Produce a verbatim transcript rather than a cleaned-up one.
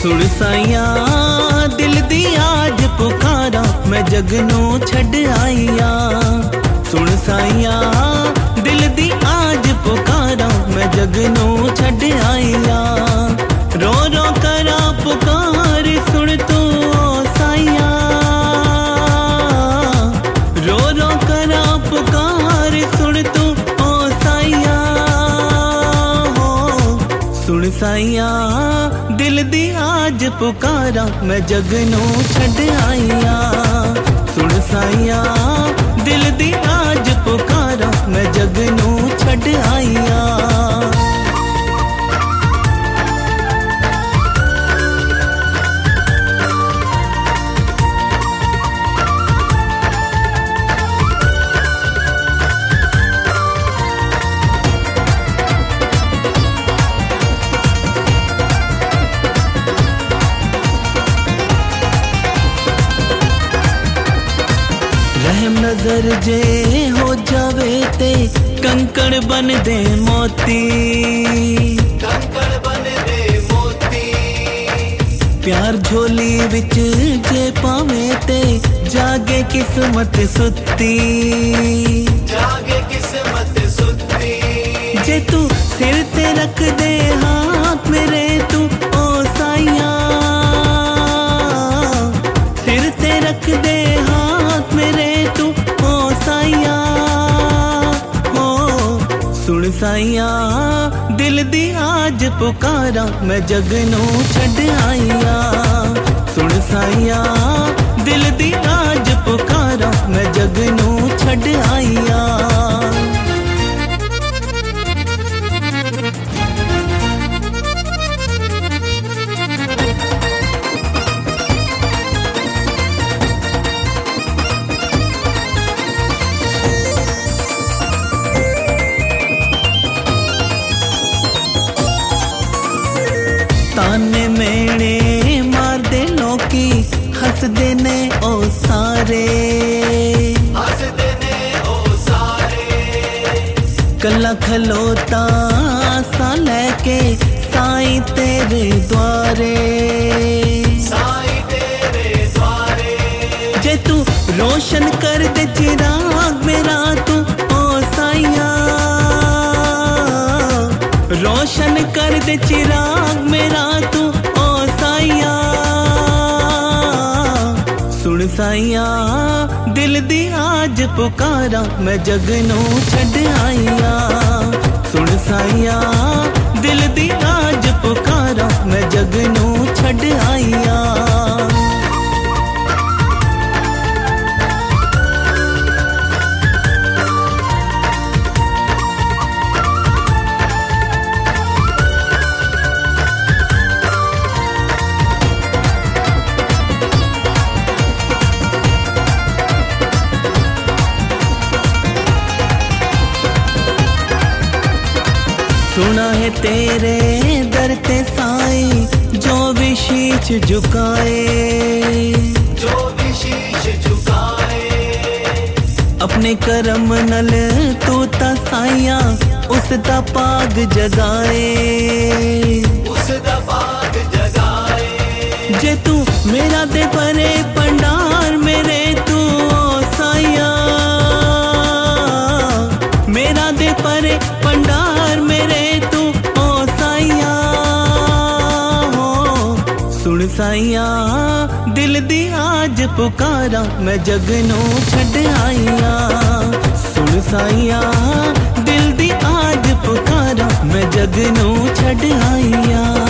सुन साइया दिल दी आज पुकारा मैं जग नू छड़ आईया। सुन साइया दिल दी आज पुकारा मैं जग नू छड़ आईया। रो रो करा पुकार सुन तू ओ साइया। रो रो करा पुकार सुन तू ओ साइया। हो सुन साइया दिल दी आज पुकारा मैं जग नू छड़ आईया। सुन साइया दिल दी आज पुकारा मैं जग नू छड़ आईया। रहम नजर जे हो जावे ते कंकड़ बन दे मोती। कंकड़ बन दे मोती। प्यार झोली विच जे पावे ते जागे किस्मत सुत्ती। जागे किस्मत सुत्ती। जे तू सिर ते रख दे हाथ मेरे तू ओ साइया। सिर ते रख दे हाथ मेरे तू ओ साइया। हो सुन साइया दिल दी आज पुकारा मैं जग नू छड़ आईया। सुन साइया दिल दी आज पुकारा मैं जग नू छड़ आईया। ताने मेणे मार दे लोकी हंस दे ने ओ सारे। हंस दे ने ओ सारे। कला खलोता सा लेके साईं तेरे द्वारे। साईं तेरे द्वारे। जे तू रोशन कर दे चिराग मेरा तू ओ साइया। रोशन कर दे चिराग मेरा तू ओ साइया। सुन साइया दिल दी आज पुकारा मैं जग नू छड़ आईया। सुन साइया दिल दी आज पुकारा मैं जग नू छड़ आईया। सुना है तेरे दर ते साईं जो भी शीश झुकाए। जो भी शीश झुकाए। अपने करम नल तू ता साइया उस दा पाग जगाए। उस दा पाग जगाए। जे तू मेरा दे परे पंडार मेरे तू ओ साइया। मेरा दे परे पंडार मेरे तू ओ साइया। हो सुन साइया दिल दी आज पुकारा मैं जग नू छड़ आईया। सुन साइया दिल दी आज पुकारा मैं जग नू छड़ आईया।